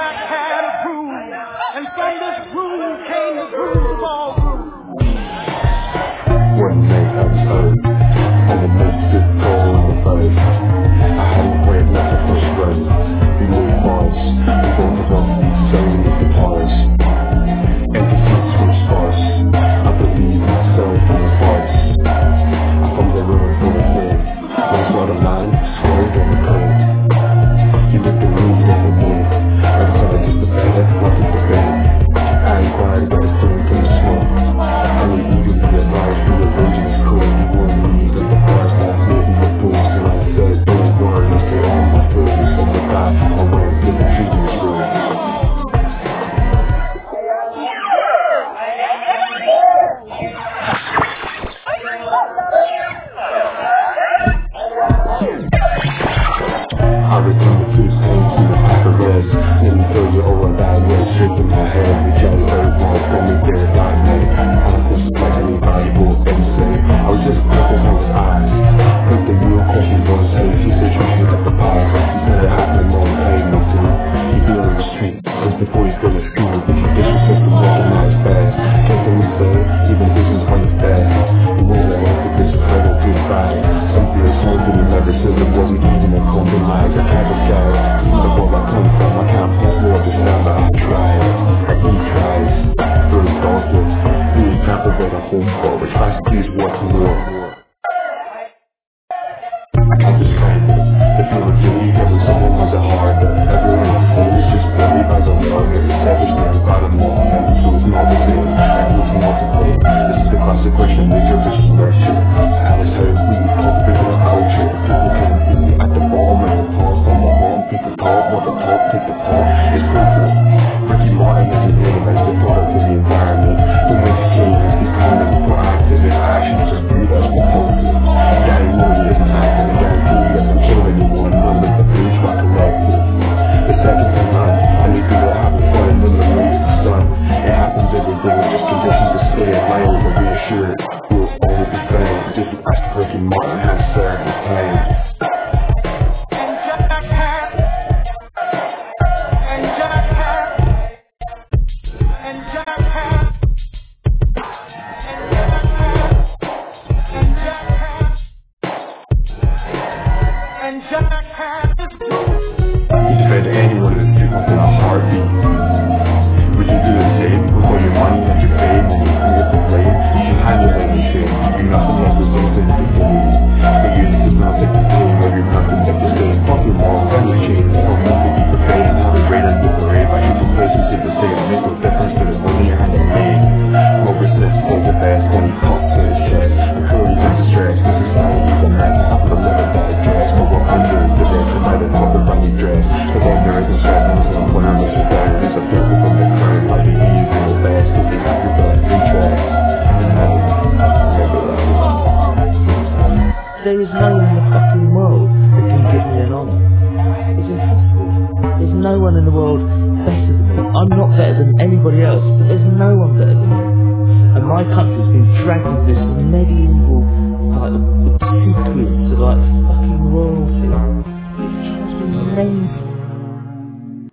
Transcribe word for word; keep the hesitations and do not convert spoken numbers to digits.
Jack had a groove, and from this groove came the grooves of all grooves. One night I was home, and the mate stood tall on the phone. I hadn't quite left the first row. We moved fast, we both of us beat so many guitars. Empty seats were sparse, I believe myself in the farce. I found the road full of fear, when I saw the line, swerved on the curb. You looked at me with a me, I decided just to better, nothing to bear. I inquired about the feeling from the smoke. I was eagerly advised through a version of code. You warned me that the bars last night we were fools, and I said, don't worry, I stay on my foot. You said the guy, I went to the treatment room. I returned the two hands to the pack of reds. Let me tell you all about it, shaking my head. The jelly bird won't for me there that night. I was like any valuable essay. I was just looking in his eyes. Heard the real question on his head. He said you should have the pie. He said it happened on the pavement too. He be on the street, just before he's going to school. If you disrespect the world, now it's bad. Can't do me say, even this is when it's bad. You know that I think this is kind of good side. Something that's home to me never said it wasn't even a compromise. I have a guy, even the world I come from, I can't hold more to stand, but I tried. I he tries, first thoughtless. He was trampled by the home court, which tries to please what's more. I was stranded, the feeling guilty, having someone was a hard. Everyone was saying it's just barely by the love. It's a savage man, got a moment, so it's not the same. I need to multiply. This is the classic question, nature versus nurture. Alice, how we cultivate our culture. People can be at the bottom and the top, from the bottom to the top, while the top take the top. It's purple. Ricky Martin is his name, as the product of the environment. Who makes changes, he's kind of proactive, his actions are viewed as repulsive. Daddy knows he isn't acting, and guarantee he doesn't kill anyone, none of the bridge by collective. The second to none, and they do it having fun and then the raise the sun. It happens every day, just conditioned to stay at my own, but reassured, we'll always be fine. Just ask Ricky Martin has served his time. He's fed anyone who's people in a heartbeat. Would you do the same with all your money and your fame and your fear to blame? You should handle anything. You're nothing else but something to believe. But you just not take the pain of your nothing that you're saying. Fuck your moral value chain. Don't meant to be for fame. Have a great and liberate. By using places to the same. Make no difference to the money your hand is made. Rover slips take the best when he talks to his chest. I'm sure he's in distress. Cause society's a mess. I'm the limit that address. But we're under the rest. Provided top of on your dress. But then there isn't sadness. And when I'm just there, there's a people from the current. I'll be easy and fast. Cause they have your best three tracks. There is no one in the fucking world that can give me an honour. It's impossible. There's no one in the world better than me. I'm not better than anybody else, but there's no one better than me. And my country's been dragged into this medieval, like, secrets of like fucking royalty. It drives me mental.